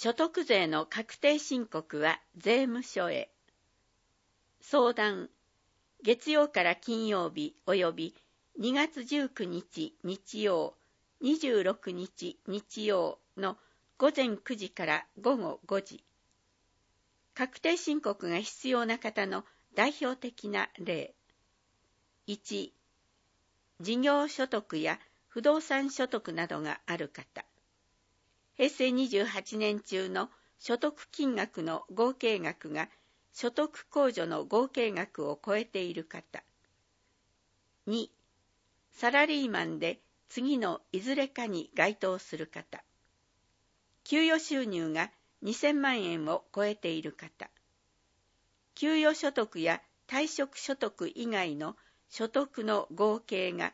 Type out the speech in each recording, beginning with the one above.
所得税の確定申告は税務署へ。相談、月曜から金曜日及び2月19日日曜、26日日曜の午前9時から午後5時。確定申告が必要な方の代表的な例。1、事業所得や不動産所得などがある方。平成28年中の所得金額の合計額が所得控除の合計額を超えている方。2、サラリーマンで次のいずれかに該当する方。給与収入が2000万円を超えている方。給与所得や退職所得以外の所得の合計が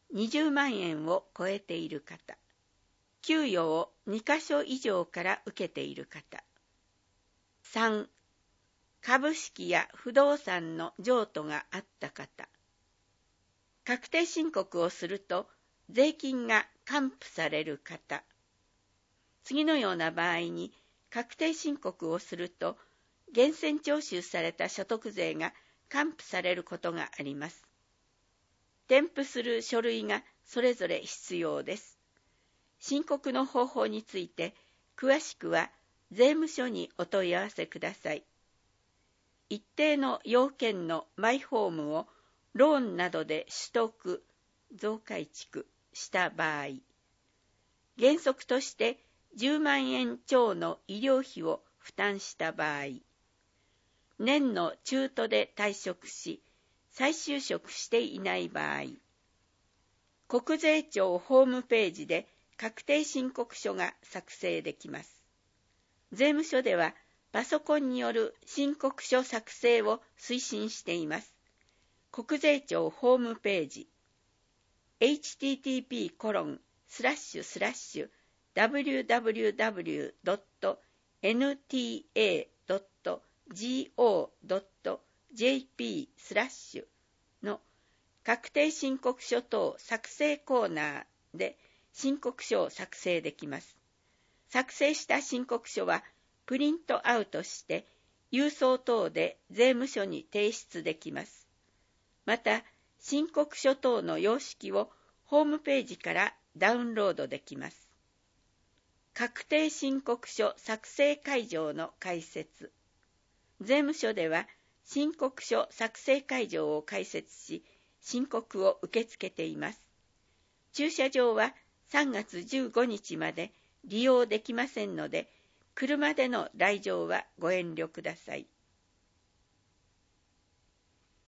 20万円を超えている方。給与を2カ所以上から受けている方。3、株式や不動産の譲渡があった方。確定申告をすると税金が還付される方。次のような場合に確定申告をすると源泉徴収された所得税が還付されることがあります。添付する書類がそれぞれ必要です。申告の方法について詳しくは税務署にお問い合わせください。一定の要件のマイホームをローンなどで取得、増改築した場合、原則として10万円超の医療費を負担した場合、年の中途で退職し、再就職していない場合、国税庁ホームページで確定申告書が作成できます。税務署ではパソコンによる申告書作成を推進しています。国税庁ホームページ http://www.nta.go.jp/ の確定申告書等作成コーナーで申告書を作成できます。作成した申告書はプリントアウトして郵送等で税務署に提出できます。また、申告書等の様式をホームページからダウンロードできます。確定申告書作成会場の開設。税務署では申告書作成会場を開設し、申告を受け付けています。駐車場は3月15日まで利用できませんので、車での来場はご遠慮ください。